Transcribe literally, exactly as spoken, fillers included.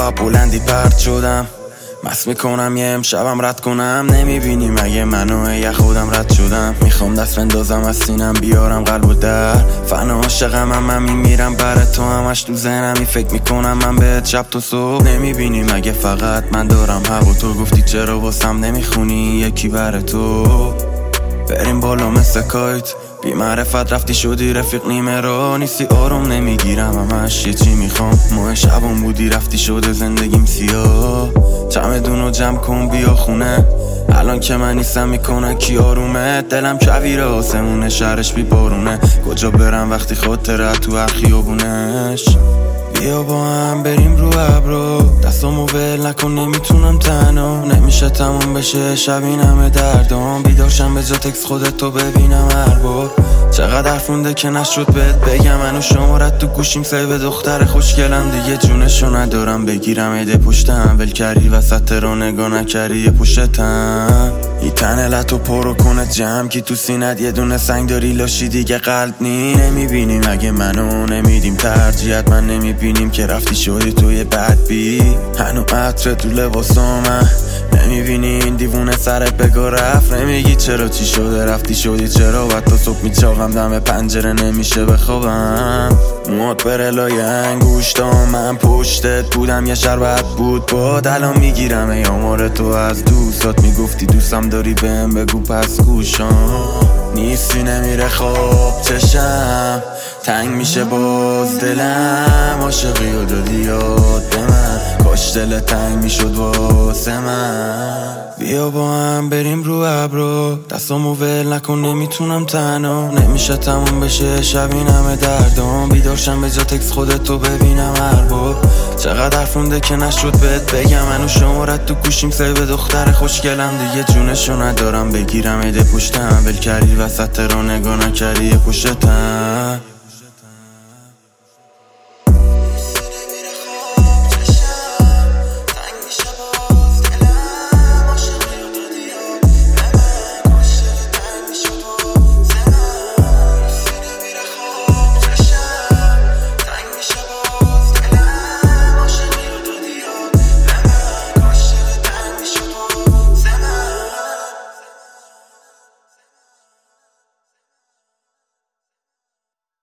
با بلندی پرد شدم، مست میکنم یه امشبم رد کنم. نمیبینی مگه منو یه خودم رد شدم. میخوام دست بندازم از سینم بیارم قلب و در فن عاشقم، من میمیرم برای تو، همش تو ذهنمی فکر میکنم من بهت شب تو صبح. نمیبینی مگه فقط من دارم حق و تو گفتی چرا واسم نمیخونی یکی برای تو. بریم بالا مثل کایت، بی معرفت رفتی شدی رفیق نیمه رو نیستی، آروم نمیگیرم همش یه چی میخوام. ماه شبم بودی رفتی شده زندگیم سیاه. چمدونو جمع کن بیا خونه، الان که من نیستم میکنه کی آرومه. دلم کویره آسمونه شهرش بی بارونه، کجا برم وقتی خاطره تو هر خیابونش. بیا با هم بریم رو ابرو، دستامو ول نکن نمیتونم تنها. نمیشه تموم بشه شب این همه دردام، بیدارشم به جا تکس خودتو ببینم هر بار. چقدر حرف مونده که نشد بهت بگم، منو شمارت تو گوشیم سیو دختر خوشگلم، دیگه جونشو ندارم بگیرم ایده پشتم. ول کردی وسط رو نگاه نکردی یه پشتم. ای تنلتو پرو کنه جمع کی تو سینت یه دونه سنگ داری لاشی دیگه قلب نی. نمیبینی مگه منو نمیدیم ترجیحت، من نمیبینیم که رفتی شدی توی بدبی. هنو عطر تو لباسامم نمیبینی این دیوونه سرت بگو رفت. نمیگی چرا چی شده رفتی شدی چرا، و تا صبح میچاقم دم پنجره نمیشه بخوابم. موات بره لای انگوشتام، من پشتت بودم یه شربت بود باد. الان میگیرم ای آمار تو از دوستات، میگفتی دوستم داری بهم بگو پس گوشام. نیستی نمیره خواب چشم، تنگ میشه باز دلم. عاشقی و دادی یاد به من، کاش دل تنگ میشد واسه من. بیا با هم بریم رو ابرو، دستامو ول نکن نمیتونم تنها. نمیشه تموم بشه شب این همه دردام، بیدارشم به جا تکس خودتو ببینم هر بار. چقدر حرف مونده که نشد بهت بگم، منو شمارت تو گوشیم سیو دختر خوشگلم، دیگه جونشو ندارم بگیرم ایده پشتم. ول کردی وسط رو نگاه نکردی یه پشتم.